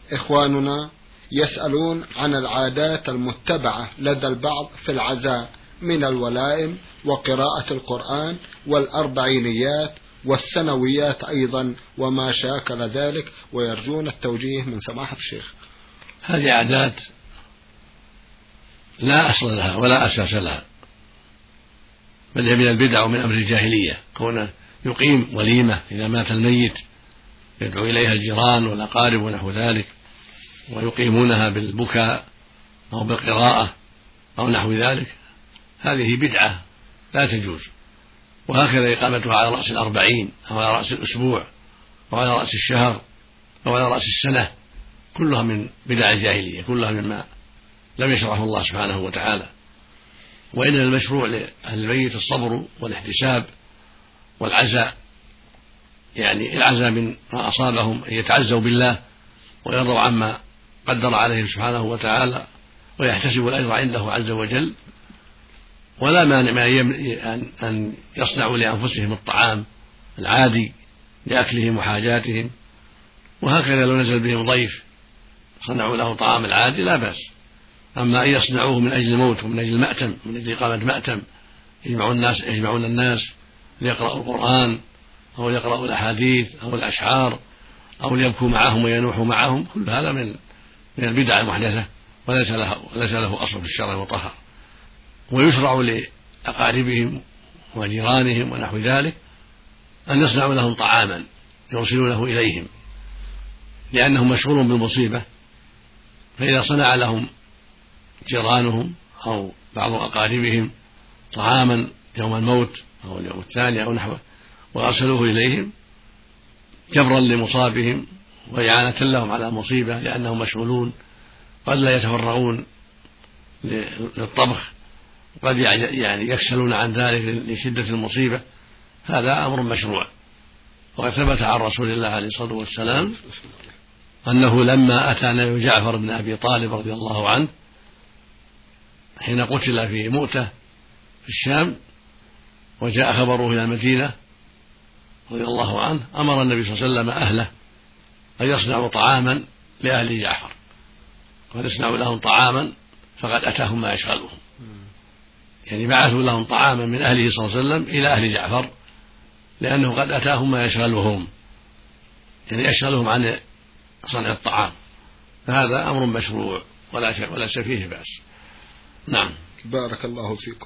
إخواننا يسألون عن العادات المتبعة لدى البعض في العزاء من الولائم وقراءة القرآن والأربعينيات والسنويات أيضا وما شاكل ذلك، ويرجون التوجيه من سماحة الشيخ. هذه عادات لا أصل لها ولا أساس لها، بل هي من البدع ومن أمر الجاهلية، كونه يقيم وليمة إذا مات الميت يدعو إليها الجيران والأقارب ونحو ذلك، ويقيمونها بالبكاء أو بالقراءة أو نحو ذلك، هذه بدعة لا تجوز. وهكذا إقامتها على رأس الأربعين أو على رأس الأسبوع أو على رأس الشهر أو على رأس السنة، كلها من بدع الجاهلية، كلها مما لم يشرعه الله سبحانه وتعالى. وإن المشروع لأهل الميت الصبر والاحتساب والعزاء، يعني العزاء من ما أصابهم، أن يتعزوا بالله ويرضوا عما قدر عليهم سبحانه وتعالى ويحتسبوا الأجر عنده عز وجل. ولا مانع أن يصنعوا لأنفسهم الطعام العادي لأكلهم وحاجاتهم، وهكذا لو نزل بهم ضيف صنعوا له طعام العادي لا بأس. أما أن يصنعوه من أجل الموت ومن أجل المأتم، من أجل إقامة مأتم يجمعون الناس ليقرأوا القرآن أو يقرأوا الأحاديث أو الأشعار أو ليبكوا معهم وينوحوا معهم، كل هذا من البدع المحدثة وليس له أصل في الشرع المطهر. ويشرع لأقاربهم وجيرانهم ونحو ذلك أن يصنعوا لهم طعاما يرسلونه إليهم، لأنهم مشغولون بالمصيبة، فإذا صنع لهم جيرانهم أو بعض أقاربهم طعاما يوم الموت أو اليوم الثاني أو نحوه وأرسلوه إليهم جبرا لمصابهم وإعانة لهم على مصيبة، لأنهم مشغولون قد لا يتفرغون للطبخ، قد يعني يكسلون عن ذلك لشدة المصيبة، هذا أمر مشروع. وقد ثبت عن رسول الله عليه الصلاة والسلام أنه لما أتى نبي جعفر بن أبي طالب رضي الله عنه حين قتل في مؤتة في الشام وجاء خبره إلى المدينة رضي الله عنه، أمر النبي صلى الله عليه وسلم أهله أن يصنعوا طعاما لأهل جعفر، قد يصنعوا لهم طعاما فقد أتاهم ما يشغلهم، يعني بعثوا لهم طعاما من أهله صلى الله عليه وسلم إلى أهل جعفر لأنه قد أتاهم ما يشغلهم، يعني يشغلهم عن صنع الطعام، فهذا أمر مشروع ولا فيه بأس. نعم. بارك الله فيكم.